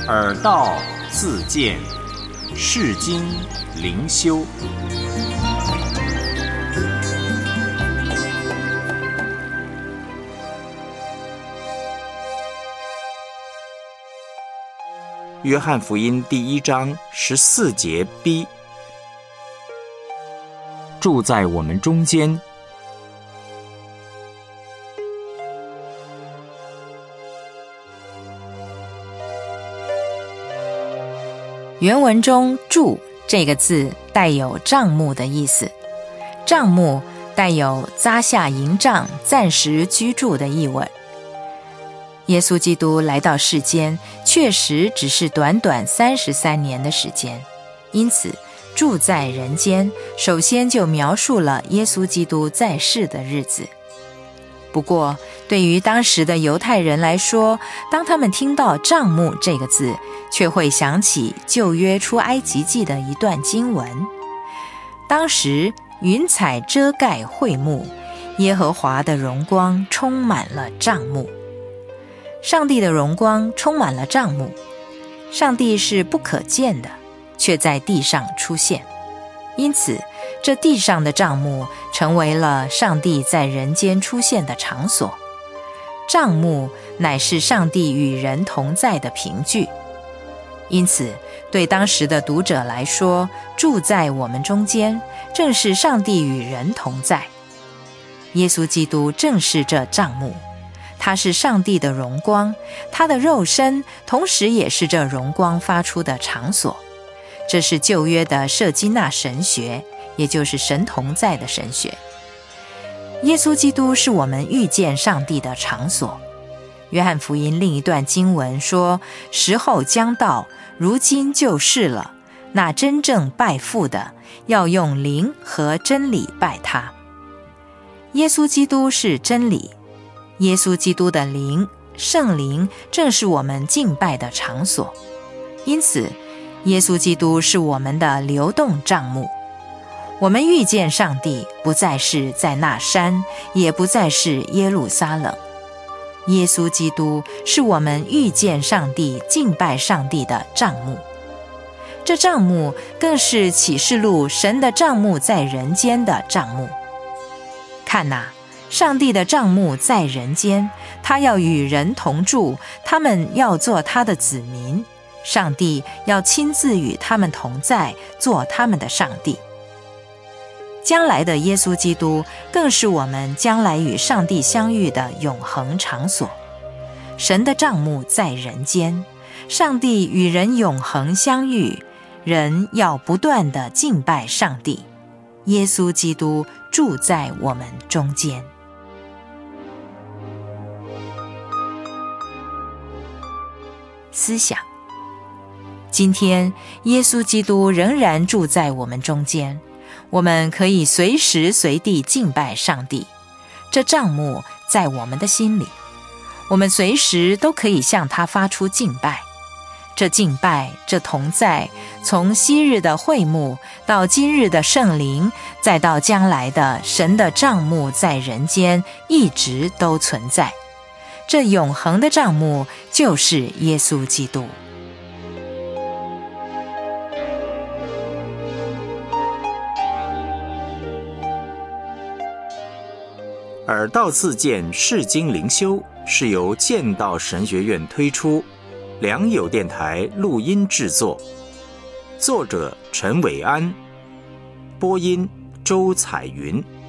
耳道自见，世经灵修。约翰福音第1章14节 B， 住在我们中间。 原文中住这个字带有帐幕的意思，帐幕带有扎下营帐暂时居住的意味。耶稣基督来到世间确实只是短短33年的时间，因此住在人间首先就描述了耶稣基督在世的日子。不过对于当时的犹太人来说，当他们听到帐幕这个字，却会想起旧约出埃及记的一段经文。当时云彩遮盖会幕，耶和华的荣光充满了帐幕。上帝的荣光充满了帐幕，上帝是不可见的，却在地上出现，因此这地上的帐幕成为了上帝在人间出现的场所。帐幕乃是上帝与人同在的凭据，因此对当时的读者来说，住在我们中间正是上帝与人同在。耶稣基督正是这帐幕，他是上帝的荣光，他的肉身同时也是这荣光发出的场所。这是旧约的舍基那神学，也就是神同在的神学。耶稣基督是我们遇见上帝的场所。约翰福音另一段经文说，时候将到，如今就是了，那真正拜父的，要用灵和真理拜他。耶稣基督是真理，耶稣基督的灵，圣灵正是我们敬拜的场所。因此耶稣基督是我们的流动帐幕。我们遇见上帝不再是在那山，也不再是耶路撒冷。耶稣基督是我们遇见上帝、敬拜上帝的帐幕。这帐幕更是启示录神的帐幕在人间的帐幕。看哪，上帝的帐幕在人间，他要与人同住，他们要做他的子民，上帝要亲自与他们同在，做他们的上帝。将来的耶稣基督更是我们将来与上帝相遇的永恒场所。神的帐幕在人间，上帝与人永恒相遇，人要不断地敬拜上帝。耶稣基督住在我们中间。思想：今天耶稣基督仍然住在我们中间，我们可以随时随地敬拜上帝。这帐幕在我们的心里，我们随时都可以向他发出敬拜。这敬拜，这同在，从昔日的会幕到今日的圣灵，再到将来的神的帐幕在人间，一直都存在。这永恒的帐幕就是耶稣基督。 耳道自见，世经灵修是由剑道神学院推出，良友电台录音制作，作者陈伟安，播音周彩云。